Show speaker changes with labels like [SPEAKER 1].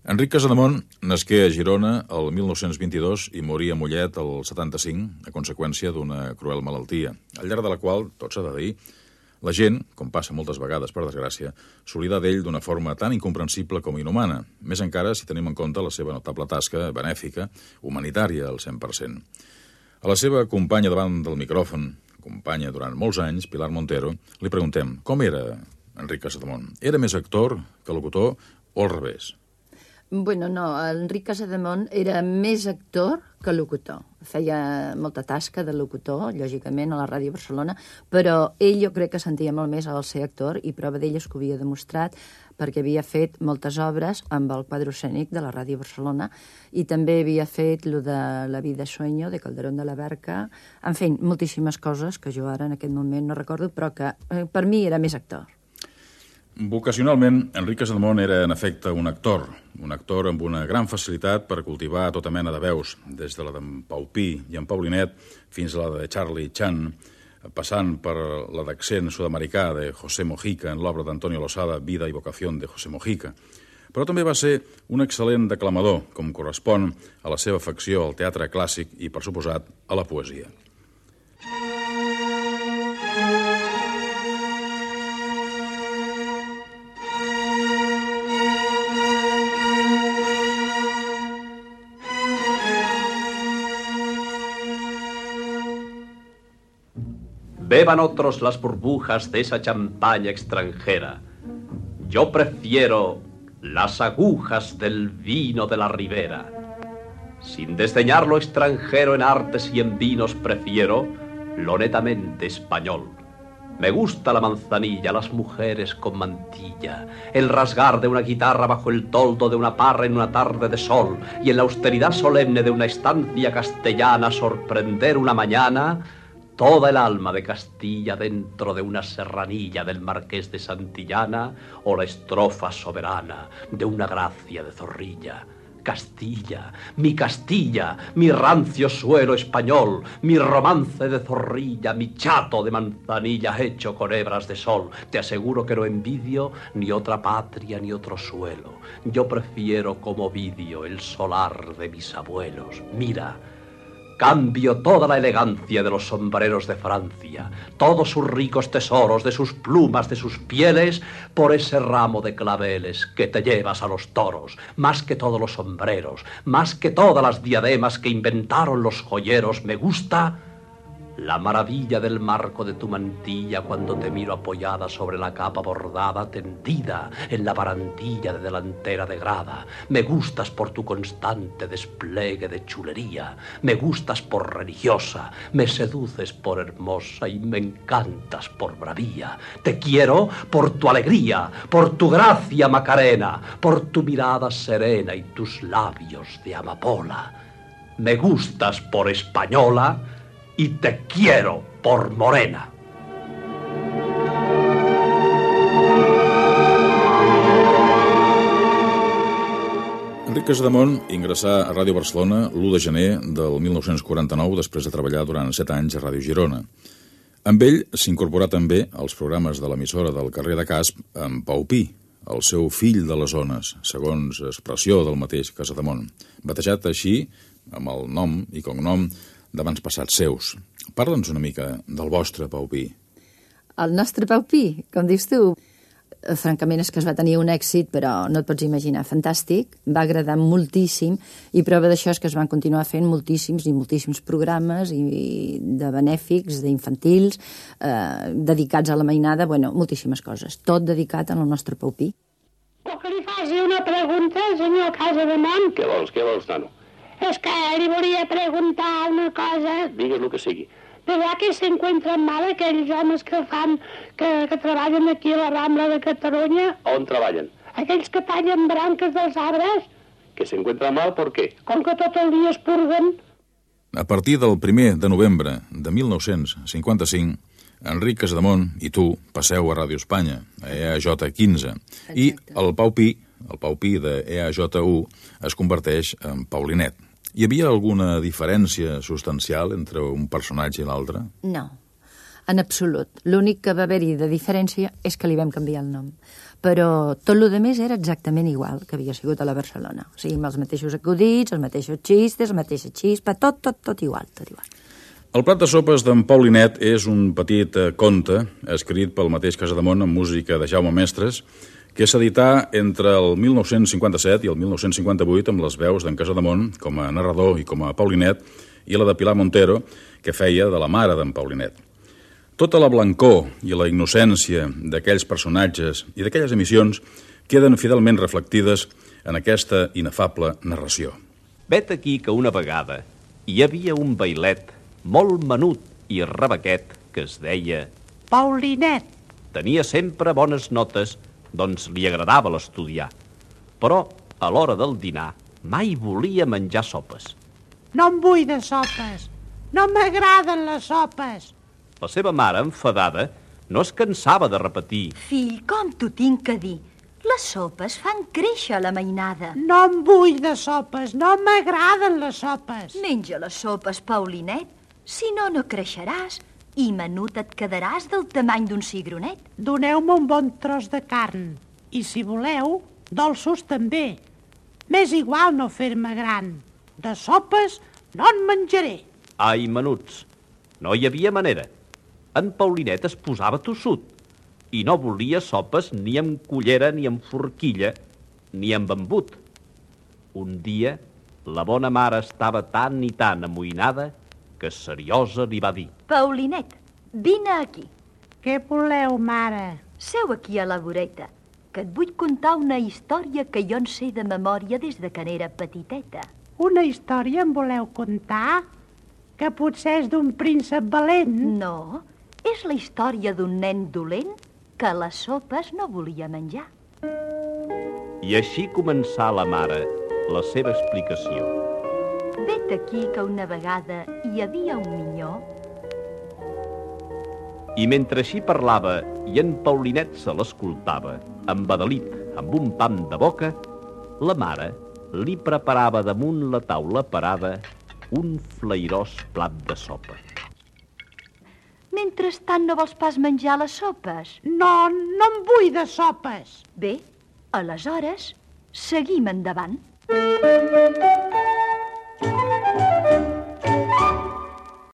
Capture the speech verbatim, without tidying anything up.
[SPEAKER 1] Enric Casademont nasqué a Girona el mil nou-cents vint-i-dos i morí a Mollet el setanta-cinc a conseqüència d'una cruel malaltia, al llarg de la qual, tot s'ha de dir, la gent, com passa moltes vegades per desgràcia, s'oblida d'ell d'una forma tan incomprensible com inhumana, més encara si tenim en compte la seva notable tasca benèfica, humanitària al cent per cent. A la seva companya davant del micròfon, companya durant molts anys, Pilar Montero, li preguntem com era Enric Casademont. Era més actor que locutor o al revés?
[SPEAKER 2] Bueno, no, Enric Casademont era més actor que locutor. Feia molta tasca de locutor, lògicament, a la Ràdio Barcelona, però ell jo crec que sentia molt més al ser actor i prova d'ell és que ho havia demostrat perquè havia fet moltes obres amb el quadre escènic de la Ràdio Barcelona i també havia fet lo de La vida sueño, de Calderón de la Barca, en fi, moltíssimes coses que jo ara en aquest moment no recordo, però que eh, per mi era més actor.
[SPEAKER 1] Vocacionalment, Enric Casademont era, en efecte, un actor, un actor amb una gran facilitat per cultivar tota mena de veus, des de la d'en Pau Pi i en Paulinet fins a la de Charlie Chan, passant per la d'accent sud-americà de José Mojica en l'obra d'Antonio Losada, Vida y vocación de José Mojica. Però també va ser un excel·lent declamador, com correspon a la seva afecció al teatre clàssic i, per suposat, a la poesia.
[SPEAKER 3] Beban otros las burbujas de esa champaña extranjera. Yo prefiero las agujas del vino de la ribera. Sin desdeñar lo extranjero en artes y en vinos, prefiero lo netamente español. Me gusta la manzanilla, las mujeres con mantilla, el rasgar de una guitarra bajo el toldo de una parra en una tarde de sol, y en la austeridad solemne de una estancia castellana sorprender una mañana toda el alma de Castilla dentro de una serranilla del Marqués de Santillana, o la estrofa soberana de una Gracia de Zorrilla. Castilla, mi Castilla, mi rancio suelo español, mi romance de Zorrilla, mi chato de manzanilla hecho con hebras de sol. Te aseguro que no envidio ni otra patria ni otro suelo. Yo prefiero como Ovidio el solar de mis abuelos. Mira, cambio toda la elegancia de los sombreros de Francia, todos sus ricos tesoros, de sus plumas, de sus pieles, por ese ramo de claveles que te llevas a los toros, más que todos los sombreros, más que todas las diademas que inventaron los joyeros. Me gusta la maravilla del marco de tu mantilla cuando te miro apoyada sobre la capa bordada, tendida en la barandilla de delantera de grada. Me gustas por tu constante despliegue de chulería, me gustas por religiosa, me seduces por hermosa y me encantas por bravía. Te quiero por tu alegría, por tu gracia Macarena, por tu mirada serena y tus labios de amapola. Me gustas por española y te quiero por morena.
[SPEAKER 1] Enric Casademont ingressà a Ràdio Barcelona l'u de gener del mil nou-cents quaranta-nou després de treballar durant set anys a Ràdio Girona. Amb ell s'incorporà també als programes de l'emissora del carrer de Casp amb Pau Pi, el seu fill de les zones, segons expressió del mateix Casademont, batejat així amb el nom i cognom d'abans passats seus. Parla'ns una mica del vostre Pau Pi.
[SPEAKER 2] El nostre Pau Pi, com dius tu, francament és que es va tenir un èxit, però no et pots imaginar, fantàstic, va agradar moltíssim, i prova d'això és que es van continuar fent moltíssims i moltíssims programes i de benèfics, d'infantils, eh, dedicats a la mainada, bueno, moltíssimes coses, tot dedicat al nostre Pau Pi.
[SPEAKER 4] O que li faci una pregunta al senyor Casademont?
[SPEAKER 5] Què vols, què vols, nano?
[SPEAKER 4] És que li volia preguntar una cosa.
[SPEAKER 5] Digues el que sigui.
[SPEAKER 4] ¿Verdad que se encuentran mal aquells homes que fan, que, que treballen aquí a la Rambla de Catalunya?
[SPEAKER 5] On treballen?
[SPEAKER 4] Aquells que tallen branques dels arbres?
[SPEAKER 5] Que se encuentran mal, ¿por qué?
[SPEAKER 4] Com que tot el dia es purguen.
[SPEAKER 1] A partir del primer de novembre de mil nou-cents cinquanta-cinc, Enric Casademont i tu passeu a Ràdio Espanya, a E A J quinze, i el Pau Pi, el Pau Pi de E A J u, es converteix en Paulinet. Hi havia alguna diferència substancial entre un personatge i l'altre?
[SPEAKER 2] No. En absolut. L'únic que va haver-hi de diferència és que li vam canviar el nom. Però tot el més era exactament igual que havia sigut a la Barcelona. O sigui, amb els mateixos acudits, els mateixos xistes, la mateixa xispa, tot, tot, tot igual, tot igual.
[SPEAKER 1] El plat de sopes d'en Paulinet és un petit eh, conte escrit pel mateix Casademont amb música de Jaume Mestres, que s'edità entre el mil nou-cents cinquanta-set i el mil nou-cents cinquanta-vuit amb les veus d'en Casademont com a narrador i com a Paulinet i la de Pilar Montero, que feia de la mare d'en Paulinet. Tota la blancor i la innocència d'aquells personatges i d'aquelles emissions queden fidelment reflectides en aquesta inefable narració.
[SPEAKER 3] Vet aquí que una vegada hi havia un bailet molt menut i rebequet que es deia Paulinet. Tenia sempre bones notes, doncs li agradava l'estudiar. Però a l'hora del dinar mai volia menjar sopes.
[SPEAKER 6] No em vull de sopes, no m'agraden les sopes.
[SPEAKER 3] La seva mare, enfadada, no es cansava de repetir.
[SPEAKER 7] Fill, com t'ho tinc que dir? Les sopes fan créixer la mainada.
[SPEAKER 6] No em vull de sopes, no m'agraden les sopes.
[SPEAKER 7] Menja les sopes, Paulinet, si no, no creixeràs i menut et quedaràs del tamany d'un cigronet.
[SPEAKER 6] Doneu-me un bon tros de carn i, si voleu, dolços també. M'és igual no fer-me gran. De sopes no en menjaré.
[SPEAKER 3] Ai, menuts, no hi havia manera. En Paulinet es posava tossut i no volia sopes ni amb cullera, ni amb forquilla, ni amb embut. Un dia, la bona mare estava tan i tan amoïnada que seriosa li va dir:
[SPEAKER 7] Paulinet, vine aquí.
[SPEAKER 6] Què voleu, mare?
[SPEAKER 7] Seu aquí a la voreta, que et vull contar una història que jo en sé de memòria des de que n'era petiteta.
[SPEAKER 6] Una història em voleu contar? Que potser és d'un príncep valent?
[SPEAKER 7] No, és la història d'un nen dolent que les sopes no volia menjar.
[SPEAKER 3] I així començà la mare la seva explicació.
[SPEAKER 7] Vet aquí que una vegada hi havia un minyó.
[SPEAKER 3] I mentre així parlava i en Paulinet se l'escoltava, embadalit amb un pam de boca, la mare li preparava damunt la taula parada un flairós plat de sopa.
[SPEAKER 7] Mentrestant no vols pas menjar les sopes?
[SPEAKER 6] No, no em vull de sopes.
[SPEAKER 7] Bé, aleshores, seguim endavant.